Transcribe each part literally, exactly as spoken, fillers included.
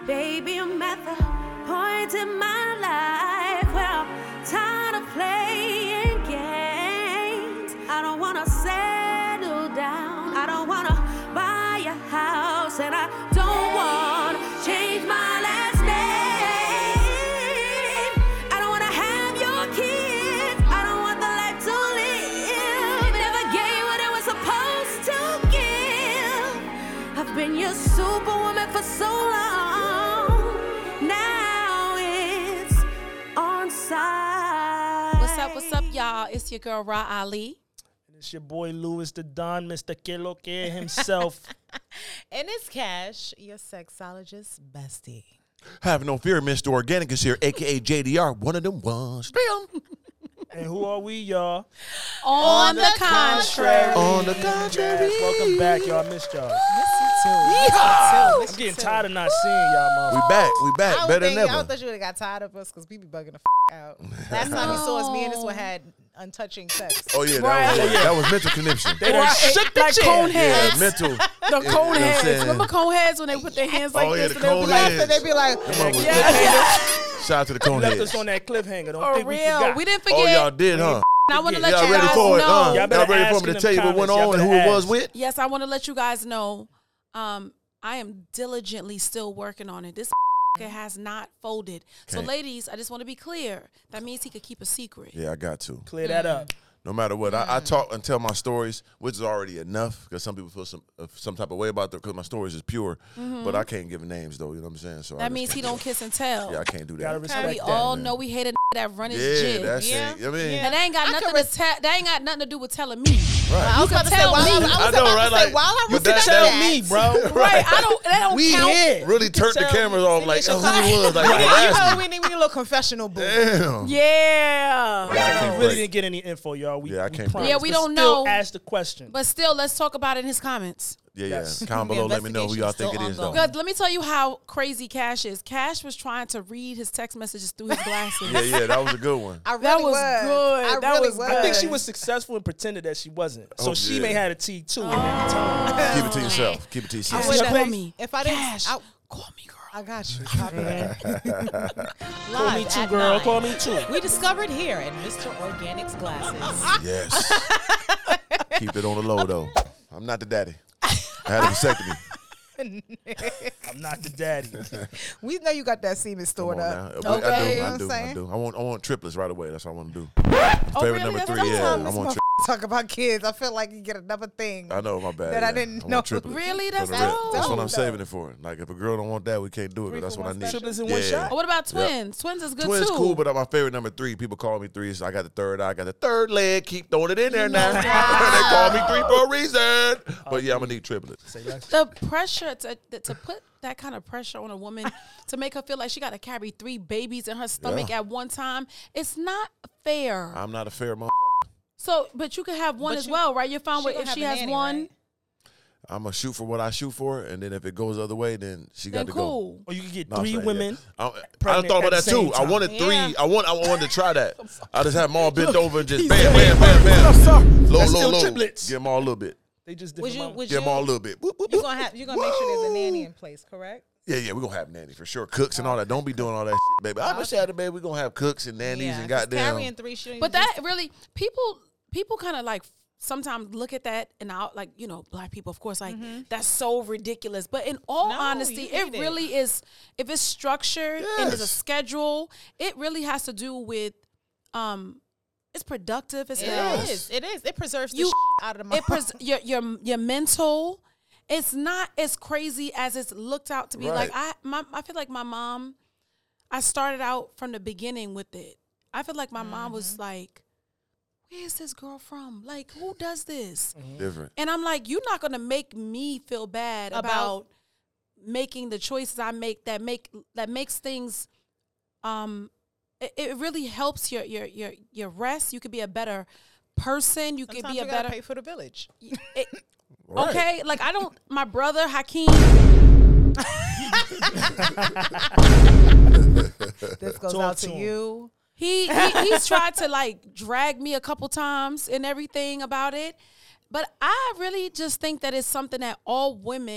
Baby, I'm at the point in my life where I'm tired of playing games. I don't wanna settle down. I don't wanna buy a house, and I don't wanna change my last name. I don't wanna have your kids. I don't want the life to live. Never gave what it was supposed to give. I've been your superwoman for so long. What's up, what's up, y'all? It's your girl, Ra Ali. And it's your boy, Louis the Don, Mister Que Lo Que himself. And it's Cash, your sexologist bestie. Have no fear, Mister Organic is here, a k a. J D R, one of them ones. And who are we, y'all? On, On the, the contrary. contrary. On the contrary. Yes, welcome back, y'all. I missed y'all. Miss you too. I'm Miss you getting too. tired of not seeing y'all, mom. We back, we back, I better think, than I ever. thought you would have got tired of us because we be bugging the f*** out. Last time he saw us, me and this one had untouching sex. Oh, yeah, that, Right. was, that was mental connection. They done Right. shook the Like chair. cone Yeah, heads. mental. The You know cone what I'm heads. saying? Remember cone heads when they put their hands like Oh, yeah, this? the and they cone be like, heads. They be like, Them was- yeah. Shout out to the cone Left heads. us on that cliffhanger. Don't For think we real. forgot. We didn't Oh, forget. y'all did, huh? And I want to Yeah. let Y'all you ready guys for it? know. Uh, Y'all y'all better ready ask for me in to them tell you what went comments. Y'all on and who better it was ask. with? Yes, I want to let you guys know. Um, I am diligently still working on it. This has not folded. So, Okay. ladies, I just want to be clear. That means he could keep a secret. Yeah, I got to. Clear that up. No matter what, I, I talk and tell my stories, which is already enough because some people feel some uh, some type of way about them because my stories is pure. But I can't give names though. You know what I'm saying? So I That just means he can't don't do kiss and it. tell. Yeah, I can't do Gotta that. respect we that, all man. know we hate a that run his Yeah, jib. that's Yeah. it. I mean, Yeah. That ain't got I nothing could to tell. That ain't got nothing to do with telling me. right. I was You about to can say, tell while me. I, I was I know, about right? to say, Like, while I you was that- Tell that- me, bro. Right? I don't. That don't We count. here. Really turned the Tell cameras me. off like It's your oh, who it was. Like, you harassed know, me. we need, we need a little confessional booth. Damn. Yeah. Yeah, I We can't really break. didn't get any info, y'all. We, Yeah, I we can't promise. Yeah, we But don't still know. ask the question. But still, let's talk about it in his comments. Yeah, yeah. Yes. Comment below. Let me know who y'all think it is, though. Still Good. Let me tell you how crazy Cash is. Cash was trying to read his text messages through his glasses. Yeah, yeah. That was a good one. I really That was was good. I That really was was. I think she was successful and pretended that she wasn't. So Oh, she yeah. may have a T too. in that time. Keep it to yourself. Keep it to I yourself. would Cash. have- Call me. If I didn't, Cash. I, Call me, girl. I got you. Copy that. Call me Live too, at girl. nine. Call me too. We discovered here in Mister Organic's glasses. Yes. Keep it on the low, though. I'm not the daddy. I had a vasectomy. I'm not the daddy. We know you got that semen Come stored on up. now. I do, Okay. I You know do, what I I'm do, I saying? do. I want, I want triplets right away. That's what I want to do. Oh, Favorite really? number That's three, what I'm yeah. talking I This want motherfucker talk about kids. I feel like you get another thing. I know, my bad. That I yeah. didn't want know. triplets. Really? For That's the rip. dope. That's what I'm Dope. saving it for. Like, if a girl don't want that, we can't do it. Three But that's for what I one need. Triplets in one Yeah. shot? Oh, what about Yep. twins? Twins is good Twins too. cool, but my favorite number three. People call me three, so I got the third eye. I got the third leg. Keep throwing it in there now. They call me three for a reason. But yeah, I'm gonna need triplets. Say less. the pressure to to put that kind of pressure on a woman to make her feel like she got to carry three babies in her stomach Yeah. at one time, it's not fair. I'm not a fair mom. So, but you could have one But as you- well, right? You're fine She with gonna if have she a has nanny, one, right? I'm gonna shoot for what I shoot for, and then if it goes the other way, then she got then to cool. Or you could get go. No, I'm three saying, women. yeah. I, I pregnant thought about at that the too. same I time. wanted three. Yeah. I want. I wanted to try that. I just had them all bent over and just He bam, said, bam, bam, bam. "What's up, sir?" Low, That's low, still low. triplets. Get them all a little bit. They just Would different. you? mama. Would Get them you? all a little bit. Boop, boop, You boop. gonna have? You gonna make sure there's a nanny in place, correct? Yeah, yeah, we're gonna have nanny for sure. Cooks and all that. Don't be doing all that shit, baby. I wish I had a baby. We're gonna have cooks and nannies Yeah, and 'cause goddamn. carrying three. She But that really people people kind of like sometimes look at that and out like you know black people of course like that's so ridiculous. But in all No, honesty, you it need it. really is. If it's structured and there's a Yes. schedule, it really has to do with um, it's productive as It hell. is. It is. It preserves the You- shit out of the It pres- your your your mental. It's not as crazy as it's looked out to be. Like Right. I, my, I feel like my mom. I started out from the beginning with it. I feel like my mom was like, "Where's this girl from? Like, who does this?" Different. And I'm like, "You're not gonna make me feel bad about, About- making the choices I make that make that makes things." Um, it, it really helps your your your your rest. You could be a better person. You could Sometimes be a you gotta better. pay for the village. It, Right. Okay, like I don't. My brother Hakeem. This goes Talk out to to him. you. He, he he's tried to like drag me a couple times and everything about it, but I really just think that it's something that all women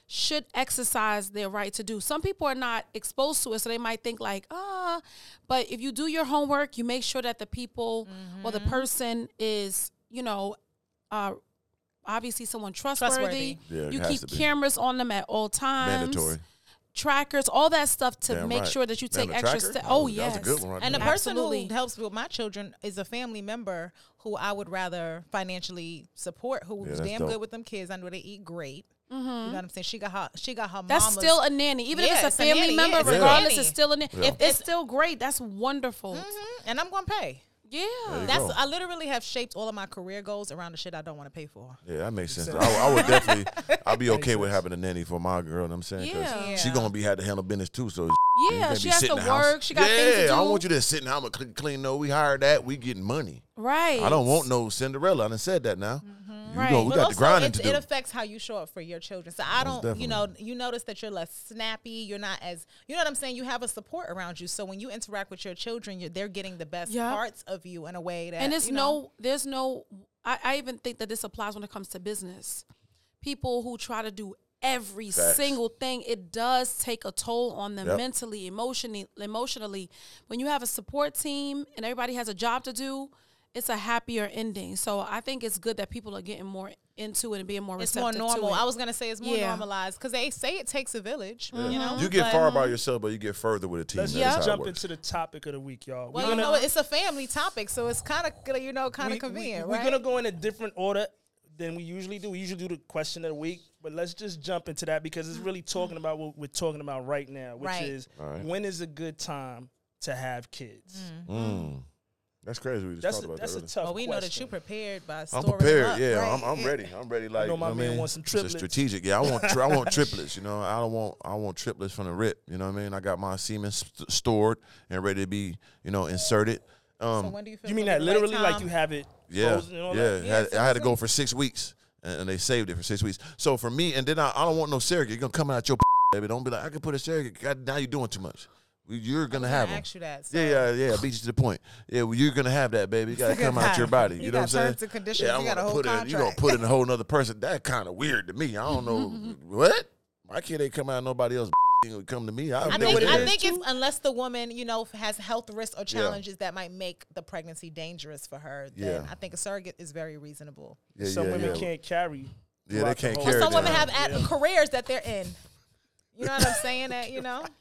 should exercise their right to do. Some people are not exposed to it, so they might think like, ah, but if you do your homework, you make sure that the people Mm-hmm. or the person is, you know, uh, obviously someone trustworthy. Trustworthy. Yeah, it you has keep to be. cameras on them at all times. Mandatory. Trackers, all that stuff to Damn make right. sure that you Damn, take a extra tracker? steps. That Oh, was- yes. That was a good one right And the there. person Absolutely. who helps with my children is a family member who I would rather financially support, who's Yeah, that's damn dope. good with them kids. I know they eat great. You know what I'm saying? She got her. She got her. That's mama's, still a nanny. Even Yeah, if it's it's a a family nanny, member, yeah, it's a regardless, nanny. it's still a nanny. Yeah. If it's still great, that's wonderful. Mhm. And I'm gonna pay. Yeah. There you That's go. I literally have shaped all of my career goals around the shit I don't want to pay for. Yeah, that makes sense. I, I would definitely, I'd be okay with having a nanny for my girl. You know what I'm saying? 'Cause Yeah. she Yeah. gonna be had to handle business too. So you Yeah, can't she be has sitting to in the house. work. She got yeah, things to I don't do. want you to sit in the house and clean, clean. No, we hired that. We getting money. Right. I don't want no Cinderella. I done said that now. You Right. know, we But got the also, grinding it, to do. it affects how you show up for your children. So I Most don't, you know, you notice that you're less snappy. You're not as, you know what I'm saying? You have a support around you. So when you interact with your children, you're, they're getting the best Yeah. parts of you in a way that, And there's you know, no, there's no, I, I even think that this applies when it comes to business. People who try to do every Facts. single thing, it does take a toll on them Yep. mentally, emotionally, emotionally. When you have a support team and everybody has a job to do, it's a happier ending. So I think it's good that people are getting more into it and being more it's more receptive normal. to it. I was going to say it's more Yeah. normalized because they say it takes a village, you know? You get but- far by yourself, but you get further with a team. Let's That's Yeah. how it jump works. into the topic of the week, y'all. Well, We're you gonna- know, it's a family topic, so it's kind of, you know, kind of we- convenient, we, right? We're gonna go in a different order than we usually do. We usually do the question of the week, but let's just jump into that because it's really talking about what we're talking about right now, which Right. is All right. when is a good time to have kids. Mm. That's crazy. We just That's talked a, about that's that. a earlier. tough. Well, we know that question. you prepared by I'm storing prepared. up, Yeah, right? I'm, I'm ready. I'm ready. Like know my you man what I mean? wants some It's a triplets. strategic. Yeah, I want tri- I want triplets. You know, I don't want I want triplets from the rip. You know what I mean? I got my semen st- stored and ready to be you know inserted. Um, So when do you feel You mean would that be the right literally like time? you have it yeah, frozen and all yeah. that? Had- so I had to so- go for six weeks, and, and they saved it for six weeks. So for me, and then I, I don't want no surrogate. You're gonna come out your baby. Don't be like I can put a surrogate. God, now you're doing too much. You're gonna I was have gonna them. ask you that. So. Yeah, yeah, yeah. Beat you to the point. Yeah, well, you're gonna have that, baby. You gotta You come out got- your body. You, you know what got I'm saying? terms and conditions, Yeah, I you got a wanna whole put it. You gonna contract. put it in a whole nother person. That kind of weird to me. I don't know what. My kid ain't come out. Nobody else would come to me. I, I would know think what it I is, think too? it's unless the woman, you know, has health risks or challenges that might make the pregnancy dangerous for her, then Yeah. I think a surrogate is very reasonable. Yeah, Some yeah, women yeah. can't carry. Yeah, they throughout the can't whole- carry Some women down. have at careers that they're in. You know what I'm saying? That you know,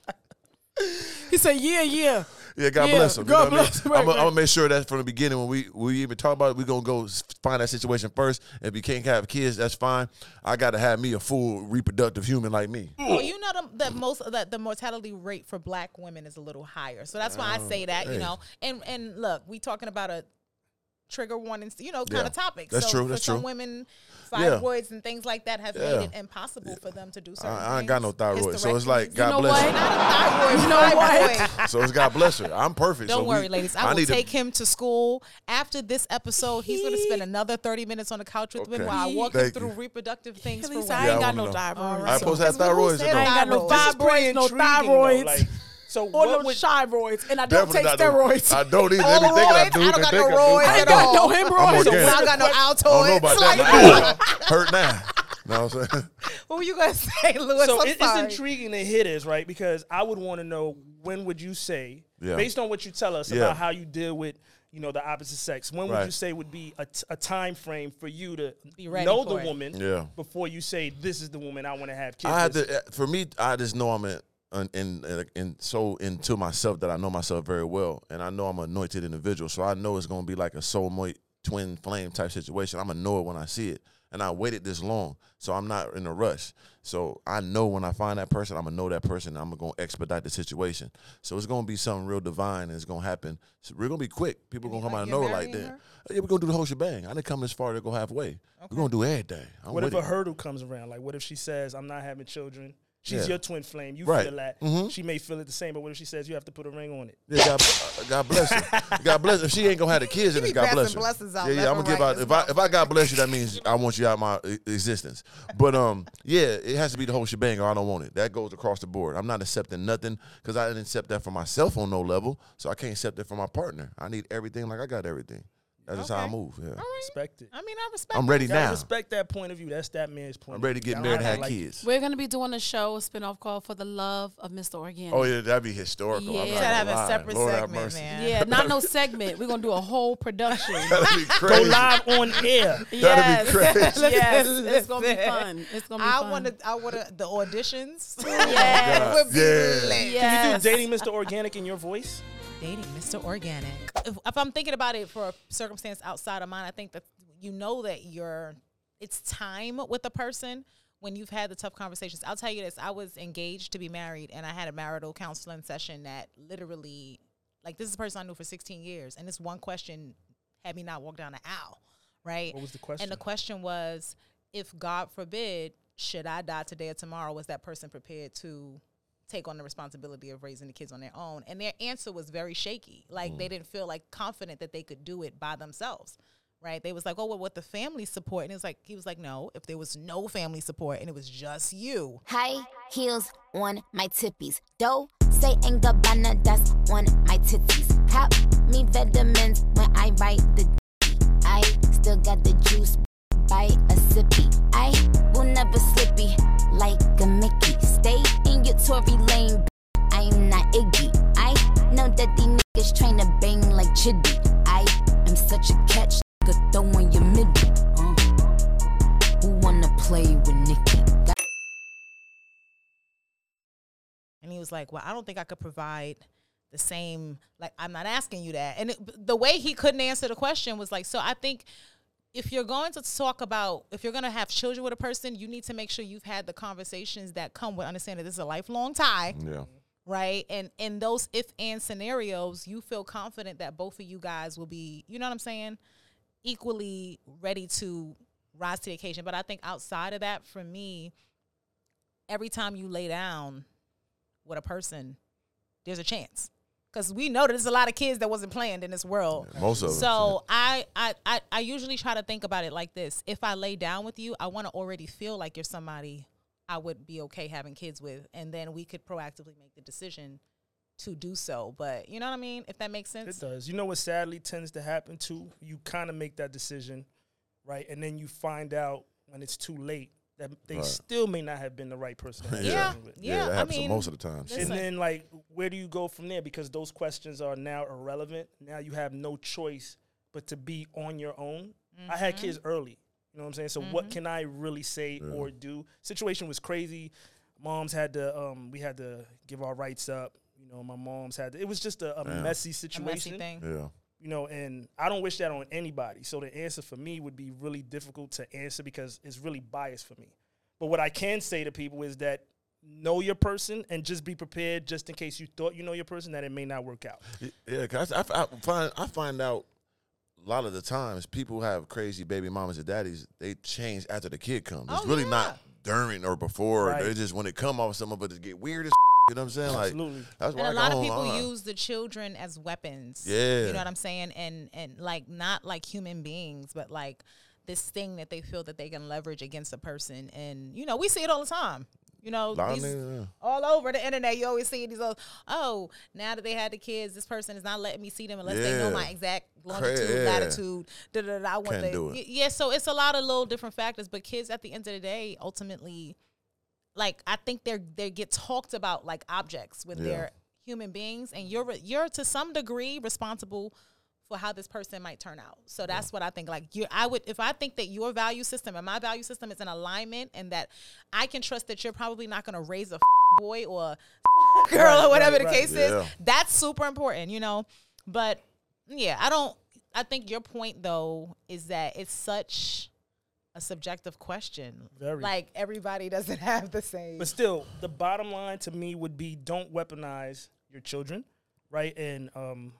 He said, yeah, yeah. Yeah, God Yeah, bless them. God you know what bless I 'em, mean? right, I'm gonna right. make sure that from the beginning when we we even talk about it, we're gonna go s- find that situation first. If you can't have kids, that's fine. I gotta have me a full reproductive human like me. well, you know the, that most that the mortality rate for Black women is a little higher, so that's why I say that. hey. You know, and and look, we talking about a trigger warning, you know, kind Yeah. of topic. That's so true, For that's some true. women, Yeah. fibroids and things like that have Yeah. made it impossible for them to do certain I, I ain't got no things. thyroid, so it's like Hysterectomies. God know bless what? her. Not a thyroid. You know what? fibroid. So it's God bless her. I'm perfect. Don't so worry, we, ladies. I will need to- take him to school after this episode. He's going to spend another thirty minutes on the couch with me Okay. while I walk him Thank through you. reproductive things At for least women. I Yeah, ain't I got wanna no know. thyroid. I supposed to have Because we thyroids. said or no? I ain't got no Thyroid. This is pretty fibroids, no intriguing, though. thyroids, Like, so or what no would thyroids, and I don't Definitely take not no- steroids. I don't either. All They be thinking I roids? do. I don't They got think no I do. roids I at ain't got all. no I'm hemorrhoids. organic. I don't got no I don't know Altoids. about Like, that. Hurt now. No, I'm saying. what were you going to say, Louis? so I'm it, it's sorry. intriguing to hear this, right? Because I would want to know when would you say, Yeah. based on what you tell us Yeah. about how you deal with, you know, the opposite sex. When would Right. you say would be a, t- a time frame for you to Be ready know for the it. woman Yeah. before you say this is the woman I want to have kids I had with? to. For me, I just know I'm in, in, in, in so into myself that I know myself very well, and I know I'm an anointed individual. So I know it's gonna be like a soulmate twin flame type situation. I'm gonna know it when I see it, and I waited this long, so I'm not in a rush. So I know when I find that person, I'm gonna know that person. And I'm gonna expedite the situation. So it's gonna be something real divine, and it's gonna happen. So we're gonna be quick. People gonna come out of You're nowhere like marrying that. her? Yeah, we're gonna do the whole shebang. I didn't come this far to go halfway. We're gonna do everything. I'm What with if a it. hurdle comes around? Like, what if she says, I'm not having children? She's Yeah. your twin flame. You Right. feel that. Mhm. She may feel it the same, but what if she says you have to put a ring on it? Yeah, God, uh, God bless her. God bless her. If she ain't gonna have the kids, then You it's be God bless passing her. blessings out yeah, yeah. left I'm gonna and give right out. this If I if I God bless you, that means I want you out of my e- existence. But um, yeah, it has to be the whole shebang, or I don't want it. That goes across the board. I'm not accepting nothing because I didn't accept that for myself on no level, so I can't accept it for my partner. I need everything like I got everything. That's just Okay. how I move. Yeah. All right. Respect it. I mean, I respect. I'm it. ready You gotta now. respect that point of view. That's that man's point. I'm of ready to view. get I married and don't have like it. kids. We're gonna be doing a show, a spinoff called "For the Love of Mister Organic." Oh yeah, that'd be historical. Yeah. I'm You not gotta have gonna a lie. separate Lord have segment, mercy. man. Yeah, not no segment. We're gonna do a whole production. That'd be Go crazy. live on air. yes, crazy. yes, Listen, it's gonna be listen. fun. It's gonna be I fun. want to. I want to. The auditions. Yes. would be Yeah. lit. Can you Yes. do Dating Mister Organic in your voice? Dating Mister Organic. If, if I'm thinking about it for a circumstance outside of mine, I think that you know that you're. It's time with the person when you've had the tough conversations. I'll tell you this: I was engaged to be married, and I had a marital counseling session that literally, like, this is a person I knew for sixteen years, and this one question had me not walk down the aisle, right? What was the question? And the question was, if God forbid, should I die today or tomorrow, was that person prepared to take on the responsibility of raising the kids on their own? And their answer was very shaky. Like, they didn't feel like confident that they could do it by themselves, right? They was like, oh, well, what the family support? And it was like, he was like, no, if there was no family support and it was just you. High heels on my tippies. Dough, say and Gabbana, that's on my titties. Pop me vitamins when I write the D. I still got the juice by a sippy. I will never slippy like a Mickey. Stay in your Tory lane, I'm not Iggy. I know that these niggas tryna bang like Chiddy. I am such a catch, nigga, throw on your middle. Uh, who wanna play with Nicki? Got- And he was like, well, I don't think I could provide the same, like, I'm not asking you that. And it, the way he couldn't answer the question was like, so I think if you're going to talk about, if you're going to have children with a person, you need to make sure you've had the conversations that come with understanding this is a lifelong tie, Yeah. right? And in those if and scenarios, you feel confident that both of you guys will be, you know what I'm saying, equally ready to rise to the occasion. But I think outside of that, for me, every time you lay down with a person, there's a chance. Because we know that there's a lot of kids that wasn't planned in this world. Most of them. So I, I, I, I usually try to think about it like this. If I lay down with you, I want to already feel like you're somebody I would be okay having kids with. And then we could proactively make the decision to do so. But you know what I mean? If that makes sense. It does. You know what sadly tends to happen too? You kind of make that decision, right? And then you find out when it's too late that they Right. still may not have been the right person to have Yeah. children with. Yeah, that I happens mean, most of the time. listen. And then, like, where do you go from there? Because those questions are now irrelevant. Now you have no choice but to be on your own. I had Mm-hmm. kids early. You know what I'm saying? So what can I really say Yeah. or do? Situation was crazy. Moms had to, um, we had to give our rights up. You know, my mom's had to, it was just a, a Damn. messy A situation. messy thing. Yeah. You know, and I don't wish that on anybody. So the answer for me would be really difficult to answer because it's really biased for me. But what I can say to people is that know your person and just be prepared just in case you thought you know your person that it may not work out. Yeah, cause I, I, I find I find out a lot of the times people have crazy baby mamas and daddies. They change after the kid comes. It's Oh, really yeah. not during or before. Right. They just when it come off someone, but it get weird as you know what I'm saying. Like Absolutely. that's why And a I lot go of home, people uh, use the children as weapons. Yeah. You know what I'm saying? And and like not like human beings, but like this thing that they feel that they can leverage against a person. And you know, we see it all the time. You know, lot of these- niggas, yeah. all over the internet, you always see these. Old, oh, now that they had the kids, this person is not letting me see them unless they know Yeah. my exact longitude, yeah. latitude. Da, da, da, I want Can't the, do it. y- Yeah, so it's a lot of little different factors. But kids, at the end of the day, ultimately, like I think they're they get talked about like objects when Yeah. they're human beings, and you're you're to some degree responsible for how this person might turn out. So that's what I think. Like you, I would, if I think that your value system and my value system is in alignment, and that I can trust that you're probably not going to raise a boy or a girl Right, or whatever right, the right. case Yeah. is, that's super important, you know. But yeah, I don't. I think your point though is that it's such a subjective question. Very. Like everybody doesn't have the same. But still, the bottom line to me would be don't weaponize your children, right? And um,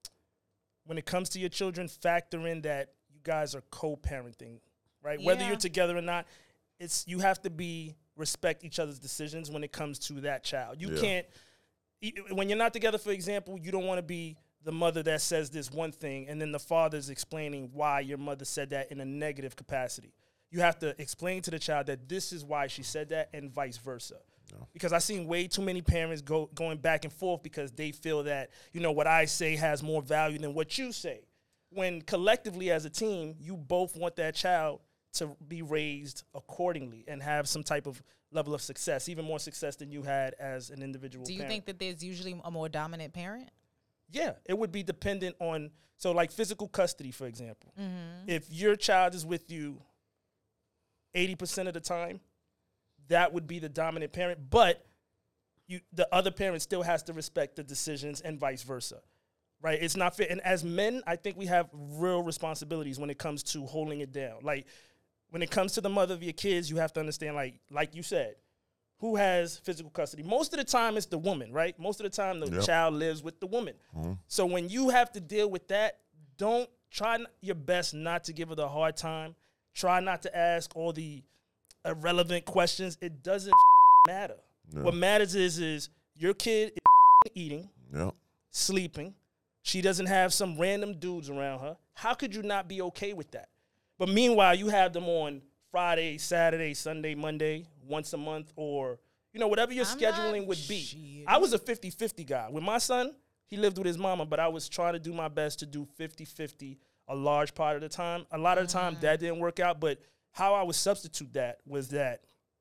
when it comes to your children, factor in that you guys are co-parenting, right? Whether Yeah. you're together or not, it's you have to be respect each other's decisions when it comes to that child. You Yeah. can't e- when you're not together, for example, you don't want to be the mother that says this one thing and then the father's explaining why your mother said that in a negative capacity. You have to explain to the child that this is why she said that and vice versa. Because I've seen way too many parents go going back and forth because they feel that, you know, what I say has more value than what you say. when collectively as a team, you both want that child to be raised accordingly and have some type of level of success, even more success than you had as an individual Do you parent. think that there's usually a more dominant parent? Yeah, it would be dependent on, so like physical custody, for example. Mm-hmm. If your child is with you eighty percent of the time, that would be the dominant parent, but you, the other parent still has to respect the decisions and vice versa, right? It's not fair. And as men, I think we have real responsibilities when it comes to holding it down. Like, when it comes to the mother of your kids, you have to understand, like, like you said, who has physical custody? Most of the time, it's the woman, right? Most of the time, the Yep. child lives with the woman. Mm-hmm. So when you have to deal with that, don't try n- your best not to give her the hard time. Try not to ask all the irrelevant questions. It doesn't matter. Yeah. What matters is, is your kid is eating, Yep. sleeping. She doesn't have some random dudes around her. How could you not be okay with that? But meanwhile, you have them on Friday, Saturday, Sunday, Monday, once a month, or, you know, whatever your I'm scheduling not- would be. shit. I was a fifty-fifty guy. With my son, he lived with his mama, but I was trying to do my best to do fifty-fifty a large part of the time. A lot of the time, that didn't work out, but how I would substitute that was that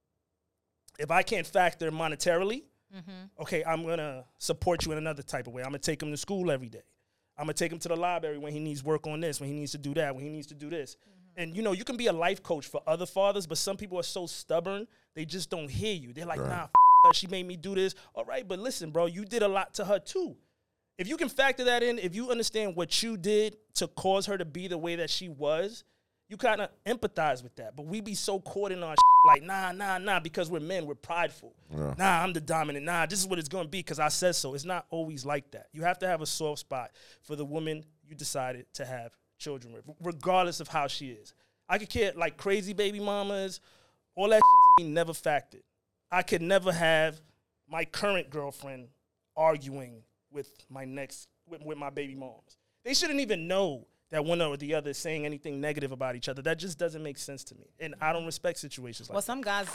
if I can't factor monetarily, okay, I'm going to support you in another type of way. I'm going to take him to school every day. I'm going to take him to the library when he needs work on this, when he needs to do that, when he needs to do this. And, you know, you can be a life coach for other fathers, but some people are so stubborn, they just don't hear you. They're like, Right. nah, f- her, she made me do this. All right, but listen, bro, you did a lot to her too. If you can factor that in, if you understand what you did to cause her to be the way that she was, you kind of empathize with that. But we be so caught in our like, nah, nah, nah, because we're men, we're prideful. Yeah. Nah, I'm the dominant. Nah, this is what it's going to be because I said so. It's not always like that. You have to have a soft spot for the woman you decided to have children with, regardless of how she is. I could care, like crazy baby mamas, all that shit never factored. I could never have my current girlfriend arguing with my next, with, with my baby moms. They shouldn't even know that one or the other is saying anything negative about each other. That just doesn't make sense to me. And I don't respect situations like Well, that. some guys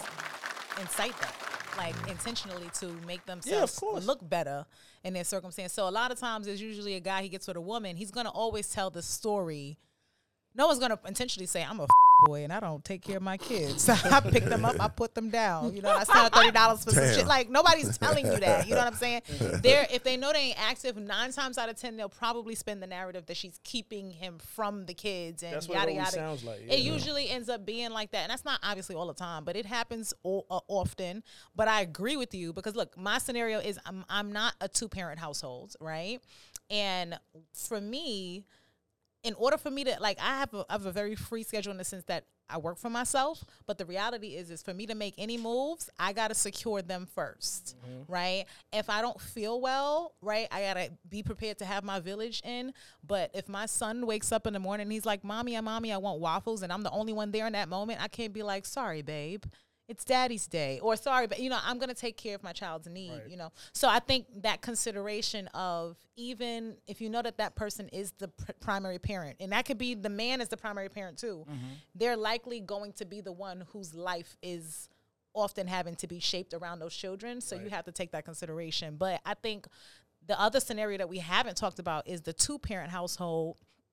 incite that, like intentionally to make Yeah, of themselves course. look better in their circumstance. So a lot of times, there's usually a guy he gets with a woman. He's gonna always tell the story. No one's gonna intentionally say, "I'm a f- boy and I don't take care of my kids. I pick them up, I put them down. You know, I spent thirty dollars for some Damn. shit." Like nobody's telling you that. You know what I'm saying? They're if they know they ain't active, nine times out of ten, they'll probably spin the narrative that she's keeping him from the kids and That's what yada it always yada. sounds like. It yeah. usually ends up being like that, and that's not obviously all the time, but it happens o- uh, often. But I agree with you because look, my scenario is I'm I'm not a two parent household, right? And for me, in order for me to like, I have a, I have a very free schedule in the sense that I work for myself. But the reality is, is for me to make any moves, I gotta secure them first, right? If I don't feel well, right, I gotta be prepared to have my village in. But if my son wakes up in the morning, and he's like, "Mommy, I mommy, I want waffles," and I'm the only one there in that moment, I can't be like, "Sorry, babe, it's daddy's day," or "Sorry, but you know, I'm going to take care of my child's need," Right. you know? So I think that consideration of, even if you know that that person is the pr- primary parent, and that could be the man is the primary parent too, they're likely going to be the one whose life is often having to be shaped around those children. So you Right. have to take that consideration. But I think the other scenario that we haven't talked about is the two parent household,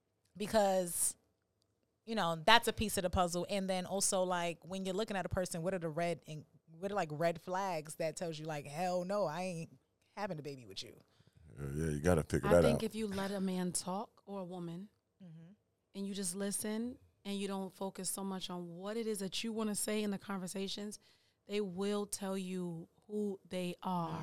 because you know, that's a piece of the puzzle. And then also, like, when you're looking at a person, what are the red and what are like red flags that tells you like, hell no, I ain't having a baby with you. Yeah, yeah, you gotta figure I that think out. if you let a man talk or a woman and you just listen and you don't focus so much on what it is that you want to say in the conversations, they will tell you who they are.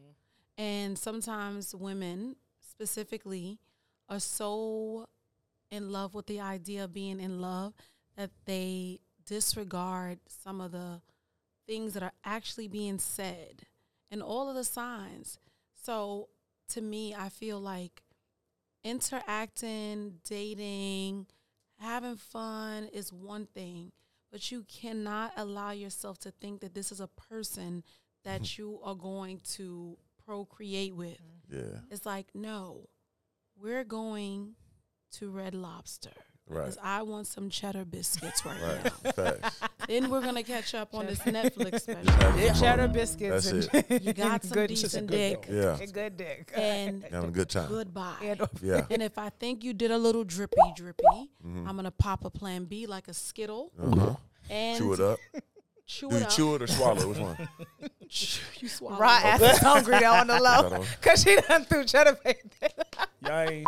And sometimes women specifically are so in love with the idea of being in love that they disregard some of the things that are actually being said and all of the signs. So to me, I feel like interacting, dating, having fun is one thing, but you cannot allow yourself to think that this is a person that you are going to procreate with. Yeah. It's like, no, we're going to Red Lobster. Right. Because I want some cheddar biscuits right, Right. now. Facts. Then we're gonna catch up on this Netflix special. Yeah. Cheddar biscuits. That's and it. You got some good, decent good dick. Yeah. A good dick. And Having a good time. goodbye. And- Yeah. And if I think you did a little drippy drippy, Mm-hmm. I'm gonna pop a Plan B like a Skittle Uh-huh. and Chew it up. chew Do it you up. chew it or swallow it? Which one? You swallow Raw it. ass is hungry though on the Is low. that on? Because she done threw cheddar bacon. Y'all ain't-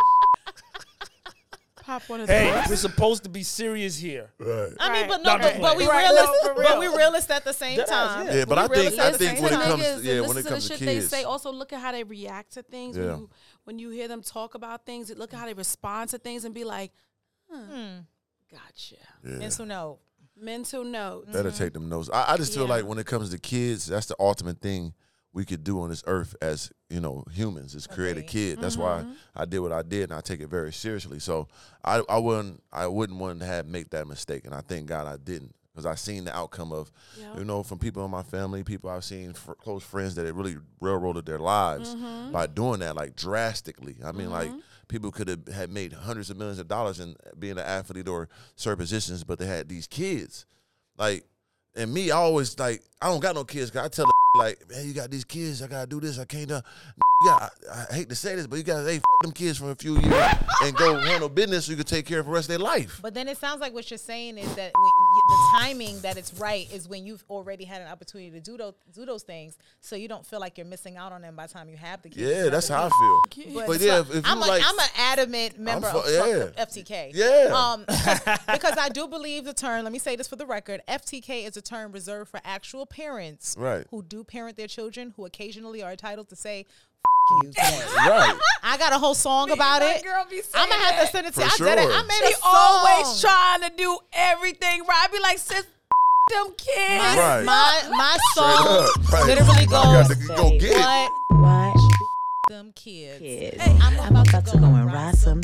Pop one of Hey, those. we're supposed to be serious here. Right. I mean, Right. but no, No, but, I'm but we playing. realist, Right, no, for but we real. realist at the same Deadass, time. yeah. Yeah, but I We think realist I at the think same when it time. comes Is, to, yeah, and when it listen comes to to the shit kids. they say, also look at how they react to things. Yeah. When you when you hear them talk about things, look at how they respond to things and be like, huh, Hmm. gotcha. Yeah. And so no. Mental note. Better take them notes. I, I just feel Yeah. like when it comes to kids, that's the ultimate thing we could do on this earth as, you know, humans, is create a Agreed. kid. That's why I did what I did, and I take it very seriously. So I, I wouldn't I wouldn't want to have make that mistake, and I thank God I didn't, because I seen the outcome of, Yep. you know, from people in my family, people I've seen, fr- close friends that it really railroaded their lives by doing that, like drastically. I mean, like people could have had made hundreds of millions of dollars in being an athlete or certain positions, but they had these kids. Like, and me, I always like, I don't got no kids. Cause I tell the like, man, you got these kids. I gotta do this. I can't. Uh, you got, I, I hate to say this, but you gotta hey, f- them kids for a few years and go handle business so you can take care of the rest of their life. But then it sounds like what you're saying is that when you, the timing that it's right is when you've already had an opportunity to do those do those things, so you don't feel like you're missing out on them by the time you have the kids. Yeah, that's how I feel. But But yeah, if, if you I'm, a, like, I'm an adamant member fu- of yeah. F T K. Yeah. Um, because, because I do believe the term, let me say this for the record, F T K is a term reserved for actual parents Right. who do parent their children, who occasionally are entitled to say, F you. today." right. I got a whole song about it. I'm going to have to send it to you. For I did it. sure. I made She a song. always trying to do everything right. I be like, sis, them kids. My, Right. my, my Straight song up. Right. literally You got goes, to go get it. what What? them kids. Kids. I'm I'm about to go and ride some.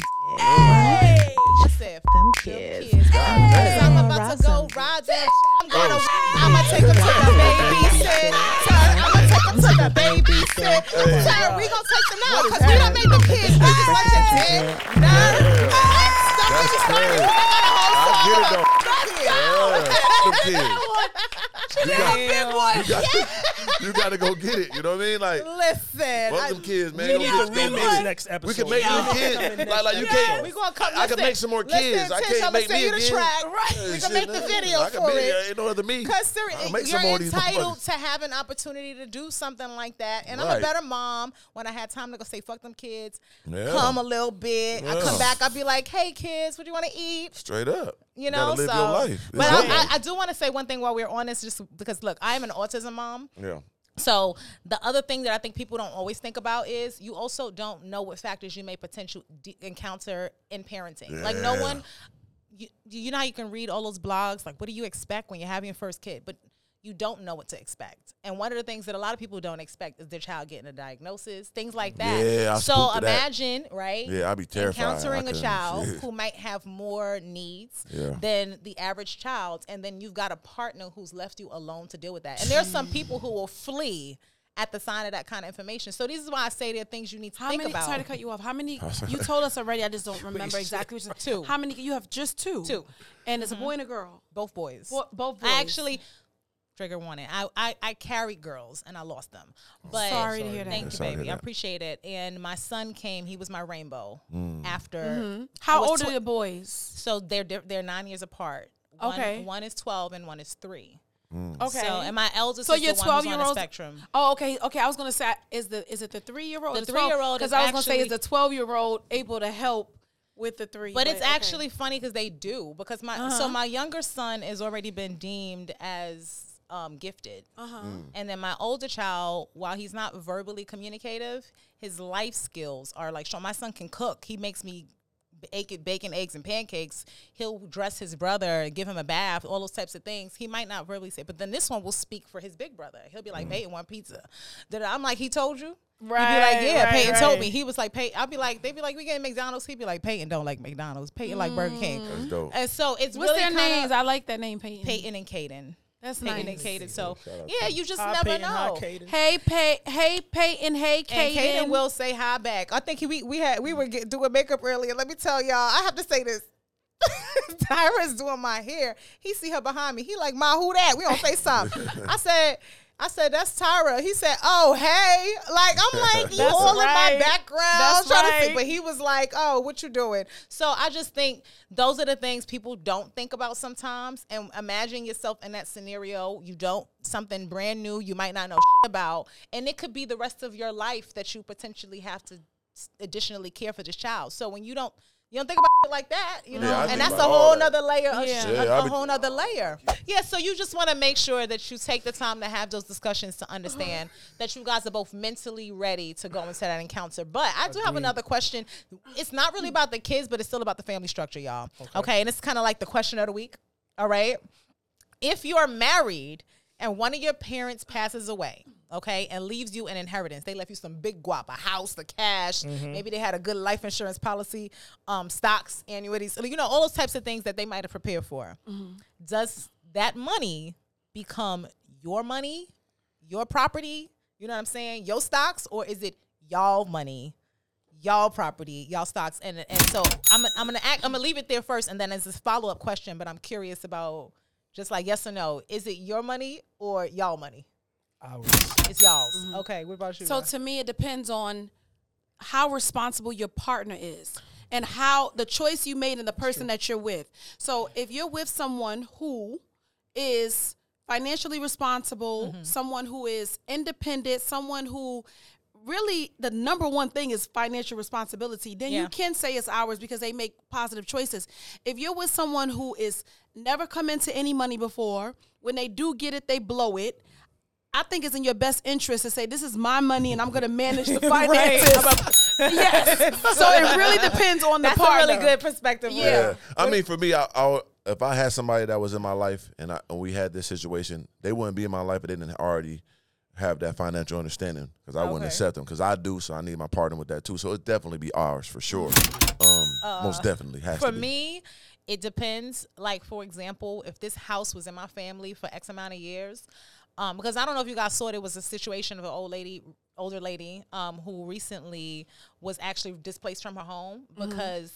Hey. She said, Them them kids. kids. Hey. I'm about to go ride them. I'm gonna, I'm gonna take them to the babysit. I'm gonna take them to the babysit. Turn, we gonna take them out because we don't make them kids. We just want your dick. Nah. That's crazy. I get it though. Yeah. Them kids. You got, you, got, you got to go get it. You know what I mean? Like, Listen. fuck I- them kids, man. We Don't need get- to don't remix get it. next episode. We can make Yeah. new kids. Like, like you can't. We gonna come. I can listen, make some more kids. Listen, I Tish, can't I'ma make send me you the again. track. Yeah, We can shit, make the man. video I can for be- it. Ain't no other me. Because I'll make some more you're of these entitled motherfuckers. to have an opportunity to do something like that. And I'm Right. a better mom when I had time to go say, fuck them kids, Yeah. come a little bit. I Yeah. come back, I'll be like, hey, kids, what do you want to eat? Straight up. You know, gotta live so. your life. But It's I, over. I, I do want to say one thing while we're on this, just because, look, I am an autism mom. Yeah. So the other thing that I think people don't always think about is you also don't know what factors you may potentially de- encounter in parenting. Like no Yeah. one, you, you know how you can read all those blogs, like what do you expect when you're having your first kid? But you don't know what to expect. And one of the things that a lot of people don't expect is their child getting a diagnosis, things like that. Yeah, I so spoke to that. imagine, right? Yeah, I'd be terrified. Encountering I a couldn't- child shit. who might have more needs Yeah. than the average child, and then you've got a partner who's left you alone to deal with that. And there are some people who will flee at the sign of that kind of information. So this is why I say there are things you need to How think many? about. Sorry to cut you off. How many? You told us already. I just don't remember exactly. Which, Two. How many? You have just two. Two. And it's a boy and a girl. Both boys. Bo- both boys. I actually trigger warning. I, I I carried girls and I lost them. But Sorry to hear that. Thank you, Sorry to baby. hear I that. appreciate it. And my son came. He was my rainbow. Mm. After How I was old tw- are the boys? So they're they're, they're nine years apart. One, Okay. One is twelve and one is three. Okay. So and my eldest So is your the one who's on the twelve-year-old spectrum. Oh, okay, okay. I was gonna say, is the is it the three year old? The three-year-old Because is I was gonna say, is actually- the twelve year old able to help with the three? But it's okay. actually funny because they do. Because my so Uh-huh. my younger son has already been deemed as um, gifted, Uh-huh. and then my older child, while he's not verbally communicative, his life skills are like. So my son can cook. He makes me bacon, bacon, eggs, and pancakes. He'll dress his brother, give him a bath, all those types of things. He might not verbally say, but then this one will speak for his big brother. He'll be like, Peyton want pizza. Then I'm like, he told you? Right. He'd be like, yeah, right, Peyton right. told me. He was like, Peyton. I'll be like, they'd be like, we getting McDonald's. He'd be like, Peyton don't like McDonald's. Peyton like Burger King. That's dope. And so it's What's really their kinda names? I like that name, Peyton. Peyton and Caden. That's Peyton nice. and Caden. So Shout out yeah, to you just Hi, never Peyton. Hi, know. Caden. Hey, Pey. Hey, Peyton. Hey, And Caden. Caden will say hi back. I think he, we we had we were get, doing makeup earlier. Let me tell y'all, I have to say this. Tyra's doing my hair. He see her behind me. He like, Ma, who that? We don't say something. I said, I said, that's Tyra. He said, oh, hey. Like, I'm like, you all right. in my background. That's trying right. to see. But he was like, oh, what you doing? So I just think those are the things people don't think about sometimes. And imagine yourself in that scenario. You don't, something brand new you might not know shit about. And it could be the rest of your life that you potentially have to additionally care for this child. So when you don't, You don't think about it like that, you know, Yeah, I and think that's a about all whole that. nother layer of Yeah. shit, Yeah, a, I a be- whole nother layer. Yeah, so you just want to make sure that you take the time to have those discussions to understand that you guys are both mentally ready to go into that encounter. But I do have another question. It's not really about the kids, but it's still about the family structure, y'all. Okay, okay? And it's kind of like the question of the week. All right, if you're married and one of your parents passes away, okay, and leaves you an inheritance. They left you some big guap, a house, the cash. Mm-hmm. Maybe they had a good life insurance policy, um, stocks, annuities, you know, all those types of things that they might have prepared for. Mm-hmm. Does that money become your money, your property, you know what I'm saying, your stocks, or is it y'all money, y'all property, y'all stocks? And and so I'm I'm gonna act, I'm gonna leave it there first, and then as this follow up question. But I'm curious about just like yes or no, is it your money or y'all money? Ours. It's y'all's. Okay, what about you? So Ron? to me, it depends on how responsible your partner is and how the choice you made and the person that you're with. So if you're with someone who is financially responsible, Mm-hmm. someone who is independent, someone who really the number one thing is financial responsibility, then Yeah. you can say it's ours because they make positive choices. If you're with someone who is never come into any money before, when they do get it, they blow it. I think it's in your best interest to say, this is my money and I'm going to manage the finances. Yes. So it really depends on the That's partner. a really good perspective. Yeah. Yeah, I mean, for me, I, I, if I had somebody that was in my life and, I, and we had this situation, they wouldn't be in my life if they didn't already have that financial understanding because I wouldn't Okay. accept them because I do, so I need my partner with that too. So it'd definitely be ours for sure. Um, most definitely has For to be. me, it depends. Like, for example, if this house was in my family for X amount of years, um, because I don't know if you guys saw it, it was a situation of an old lady, older lady, um, who recently was actually displaced from her home because,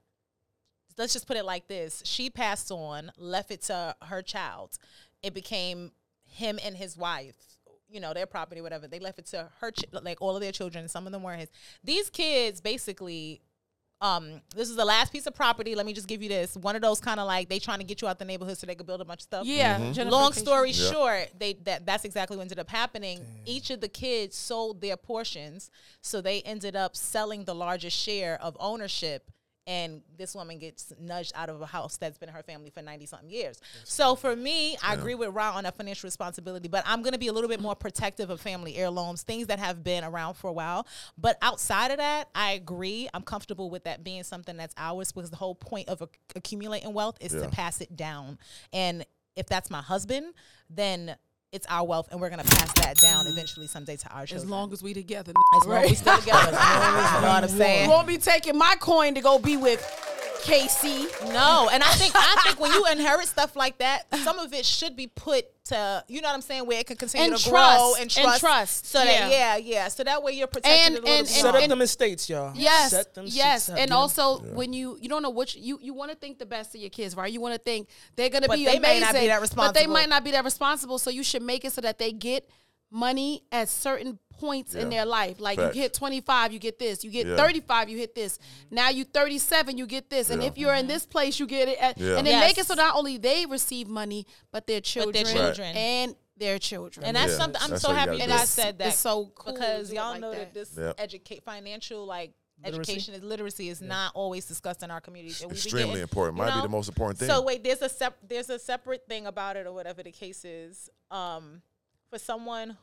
let's just put it like this. She passed on, left it to her child. It became him and his wife, you know, their property, whatever. They left it to her, ch- like all of their children. Some of them weren't his. These kids basically, um, this is the last piece of property. Let me just give you this. One of those kind of like they trying to get you out the neighborhood so they could build a bunch of stuff. Yeah. Long gentrification. story Yeah. short, they that that's exactly what ended up happening. Each of the kids sold their portions, so they ended up selling the largest share of ownership. And this woman gets nudged out of a house that's been in her family for ninety something years. So for me, I agree with Ron on that financial responsibility, but I'm going to be a little bit more protective of family heirlooms, things that have been around for a while. But outside of that, I agree. I'm comfortable with that being something that's ours because the whole point of ac- accumulating wealth is Yeah. to pass it down. And if that's my husband, then it's our wealth, and we're going to pass that down eventually someday to our children. As long as we together. As long as we stay together. You know what I'm saying? You won't be taking my coin to go be with K C. No, and I think I think when you inherit stuff like that, some of it should be put to, you know what I'm saying, where it can continue And to trust. grow and And trust. trust. So that Yeah. yeah, yeah. So that way you're protected And- a little and- bit Set more. up and- them estates, y'all. Yes, Set them yes, shits up. and Get 'em- also when you you don't know which you you want to think the best of your kids, right? You want to think they're gonna But be they may amazing, not be that but they responsible. might not be that responsible. So you should make it so that they get money at certain points in Yeah. their life. Like Facts. you hit twenty-five, you get this. You get Yeah. thirty-five, you hit this. Now you thirty-seven, you get this. And Yeah. if you're in this place, you get it. At, Yeah. And then make it Yes. so not only they receive money, but their children, children. and their children. And that's Yeah. something I'm That's so how you happy gotta you do guys it. said that. It's so cool to because do it y'all like know that. that this Yeah. educate financial like Literacy? education is literacy is not always discussed in our communities. And we be Extremely getting, important. you Might be know? the most important thing. So wait, there's a sep- there's a separate thing about it or whatever the case is. Um, for someone,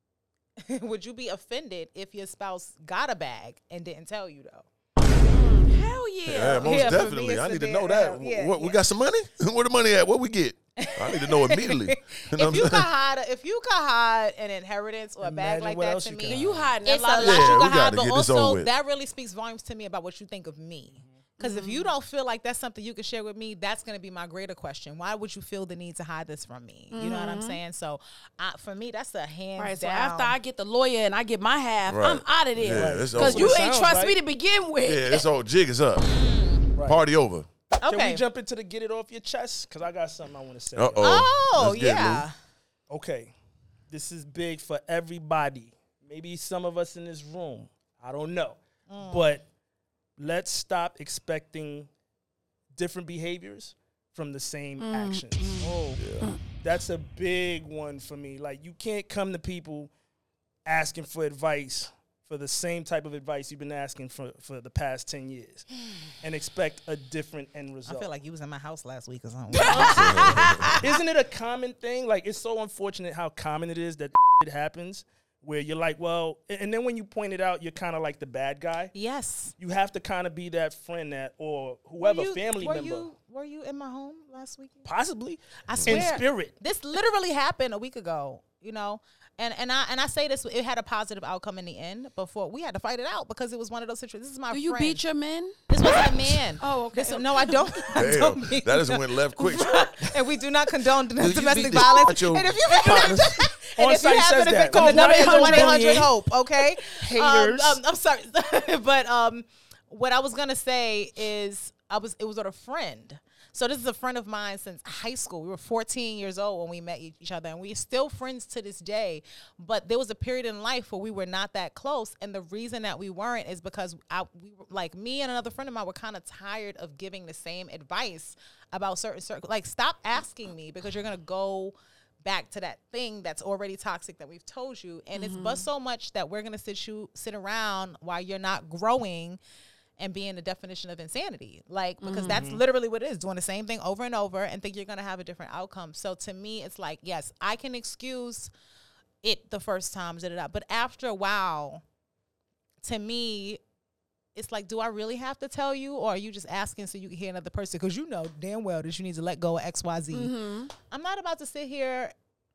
would you be offended if your spouse got a bag and didn't tell you though? Hell yeah. Yeah, most Yeah, for me, definitely. it's I a need to damn know that. hell. Yeah, what, We yeah. got some money? Where the money at? What we get? I need to know immediately. You know If you what could I'm saying? hide, a, if you could hide an inheritance or a bag Imagine like what that else to you me, could hide. You hiding it's a a lot lot. you Yeah, can we hide, gotta but get this over also with. that really speaks volumes to me about what you think of me. Because if you don't feel like that's something you can share with me, that's going to be my greater question. Why would you feel the need to hide this from me? You know what I'm saying? So I, for me, that's a hands Right, so down. after I get the lawyer and I get my half, Right. I'm out of there. Yeah, it's Because over. you It ain't sounds trust like- me to begin with. Yeah, this whole jig is up. Right. Party over. Can Okay. we jump into the get it off your chest? Because I got something I want to say. Uh oh. Oh, Let's get it, yeah. Okay. This is big for everybody. Maybe some of us in this room. I don't know. Mm. But let's stop expecting different behaviors from the same Mm, actions. Oh. That's a big one for me. Like, you can't come to people asking for advice for the same type of advice you've been asking for, for the past ten years and expect a different end I result. feel like you was in my house last week or something. Isn't it a common thing? Like, it's so unfortunate how common it is that it happens where you're like, well, and then when you point it out, you're kind of like the bad guy. Yes. You have to kind of be that friend that, or whoever Were you- family were member. You, were you in my home last week? Possibly. I swear. In spirit. This literally happened a week ago, you know? And and I and I say this, it had a positive outcome in the end. Before we had to fight it out because it was one of those situations. This is my Do you friend. beat your men? This wasn't a man. Oh, okay. This, no, I don't. I Damn, don't beat that just went left quick. and we do not condone you beat domestic the violence. shit out your And if you partners? and On if you site have says it, if that. it called Not one eight hundred one eight hundred bullying. hope, okay? Haters. Um, um, I'm sorry, but um, what I was gonna say is I was it was with a friend. So this is a friend of mine since high school. We were fourteen years old when we met each other, and we're still friends to this day. But there was a period in life where we were not that close, and the reason that we weren't is because I, we were, like me and another friend of mine were kind of tired of giving the same advice about certain circles. Like, stop asking me because you're gonna go back to that thing that's already toxic that we've told you, and it's but so much that we're gonna sit you sit around while you're not growing and being the definition of insanity. Like, because that's literally what it is, doing the same thing over and over and think you're going to have a different outcome. So to me, it's like, yes, I can excuse it the first time, da, da, da, but after a while, to me, it's like, do I really have to tell you, or are you just asking so you can hear another person? Because you know damn well that you need to let go of X, Y, Z. Mm-hmm. I'm not about to sit here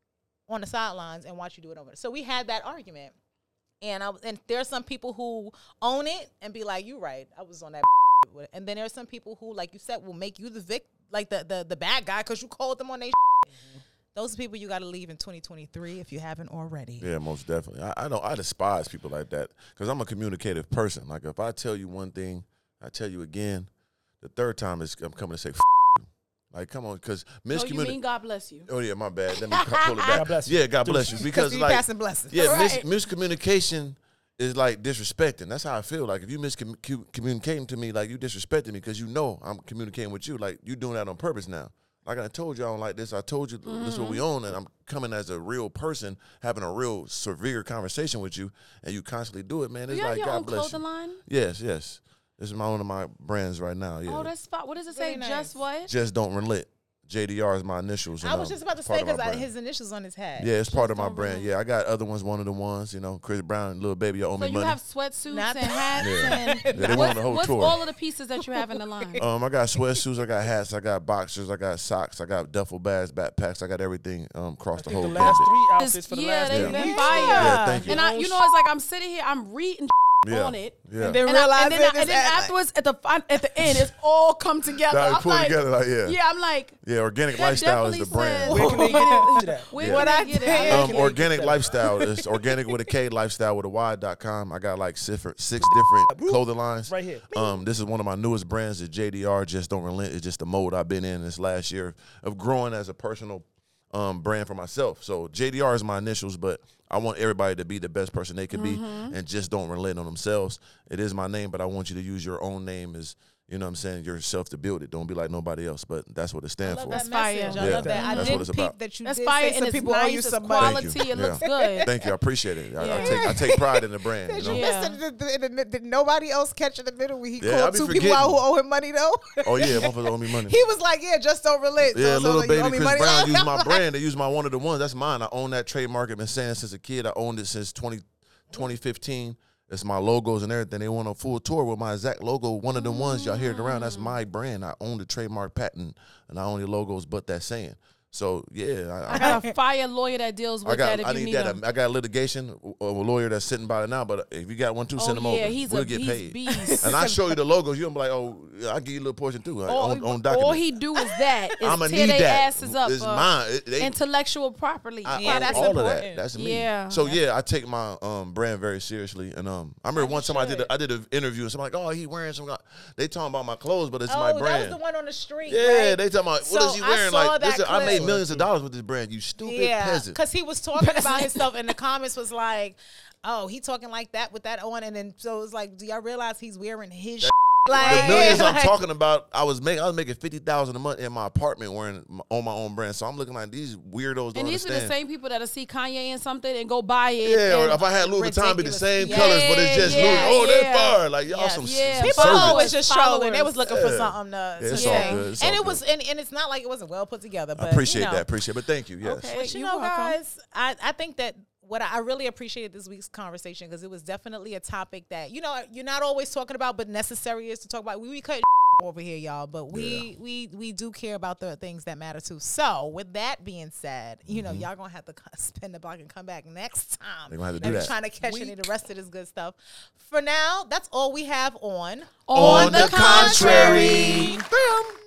on the sidelines and watch you do it over. So we had that argument. And I, and there are some people who own it and be like, "You right, I was on that." And then there are some people who, like you said, will make you the vic, like the the, the bad guy because you called them on their. Mm-hmm. Those are people you got to leave in twenty twenty-three if you haven't already. Yeah, most definitely. I, I know I despise people like that because I'm a communicative person. Like, if I tell you one thing, I tell you again. The third time is I'm coming to say, F you. Like, come on, because No, you miscommunication. mean God bless you. Oh yeah, my bad. Let me pull it back. God bless you. Yeah, God bless you. Because you like, passing blessings. yeah, Right. mis- miscommunication is like disrespecting. That's how I feel. Like, if you miscommunicating to me, like, you disrespecting me because you know I'm communicating with you. Like, you doing that on purpose now. Like, I told you I don't like this. I told you mm-hmm. this is what we own, and I'm coming as a real person, having a real severe conversation with you, and you constantly do it, man. Do It's you have like, your God own bless clothing you. line? Yes, yes. This is my one of my brands right now. Yeah. Oh, that's spot. What does it Very say? nice. Just what? Just don't relent. J D R is my initials. I and, was um, just about to part say of my because brand. his initials on his hat. Yeah, it's part of my don't brand. relent. Yeah, I got other ones. One of the ones, you know, Chris Brown and Lil Baby, you owe So me you money. have sweatsuits Not and the- hats Yeah. and Yeah, they went what's, on the whole what's tour. all of the pieces that you have in the line? Um, I got sweatsuits, I got hats, I got boxers, I got socks, I got duffel bags, backpacks, I got everything um across the I think whole the last gambit. three It's- outfits for the yeah, last they've three been weeks. fire. Yeah, thank you. And I, you know, it's like I'm sitting here, I'm reading Yeah. on it. Yeah. And then And, I, realize and then, I, and then afterwards, at the fin- at the end, it's all come together. Now you I'm pull like, together like, yeah. yeah, I'm like, Yeah, organic that lifestyle is the definitely brand. says- Where can they get into that? where Yeah. can What I I get it? did- I Um, like Um, it. organic lifestyle is organic with a K, lifestyle with a Y dot com. I got like six, six different clothing lines. Right here. Um, this is one of my newest brands, the J D R. Just don't relent. It's just the mode I've been in this last year of growing as a personal um, brand for myself. So J D R is my initials, but I want everybody to be the best person they can Mm-hmm. be and just don't relent on themselves. It is my name, but I want you to use your own name as, you know what I'm saying, yourself to build it. Don't be like nobody else, but that's what it I stands love for. that That's fire. message. I Yeah, love that. I that's did what it's peep about. that you That's did fire, say and some it's people owe nice, you it's some money. quality, Thank you. it looks Yeah. good. Thank you. I appreciate it. I, I, Yeah. take, I take pride in the brand. You Did know? you Yeah. miss it? Did, did, did nobody else catch in the middle when he Yeah, I called be two people out forgetting. who owe him money though? Oh, yeah, motherfuckers owe me money. He was like, "Yeah, just don't relate." Yeah, so, so little like, you owe baby me Chris money. Brown used my brand. They used my one of the ones. That's mine. I own that trademark. I've been saying since a kid. I owned it since twenty, twenty fifteen. It's my logos and everything. They went on a full tour with my exact logo. One of the ones y'all hear it around. That's my brand. I own the trademark patent, and I own the logos, but that saying. So yeah, I, I got a fire lawyer that deals with I got that. If I you need need that. him. I got litigation or a lawyer that's sitting by it now. But if you got one too, send Oh, them yeah, over. he's we'll a get he's paid. beast. And I show you the logos. You'll be like, oh, I'll give you a little portion too uh, all, on, on document. all he do is that. Is I'ma tear need their that. asses up. It's for mine. It- they- intellectual property. I, Yeah, I- that's all of important. that. That's me. Yeah. So yeah, I take my um, brand very seriously, and um, I remember As one you time I did should. a, I did an interview, and somebody like, oh, he wearing some. They talking about my clothes, but it's Oh, my that brand. was the one on the street. Yeah, right? they talking about what So is he I wearing? saw Like that this, I made clip. millions of dollars with this brand. You stupid Yeah, peasant. because he was talking about his stuff, and the comments was like, "Oh, he talking like that with that on," and then so it was like, "Do y'all realize he's wearing his shit?" Like, The millions I'm like- talking about, I was making I was making fifty thousand a month in my apartment wearing my, on my own brand. So I'm looking like these weirdos don't And these are understand. the same people that'll see Kanye in something and go buy it. Yeah, or and- if I had Louis Vuitton, be the ridiculous. same Yeah, colors, but it's just yeah, Louis. Oh, yeah. that's fire! Like y'all Yes. some, Yeah. some People servants. always just trolling. They Followers. was looking Yeah. for something to, Yeah, to it's all say. good. It's and all it was, good. and, and it's not like it wasn't well put together. But I appreciate you know, that. Appreciate, but thank you. Yes. Okay. But you You're know, welcome. guys, I, I think that what I, I really appreciated this week's conversation because it was definitely a topic that, you know, you're not always talking about, but necessary is to talk about. We, we cut over here, y'all, but we, Yeah. we we do care about the things that matter too. So with that being said, you know, y'all gonna have to c- spin the block and come back next time. They gonna have to do Maybe that. trying to catch any of the rest of this good stuff. For now, that's all we have on. On the contrary. Bam.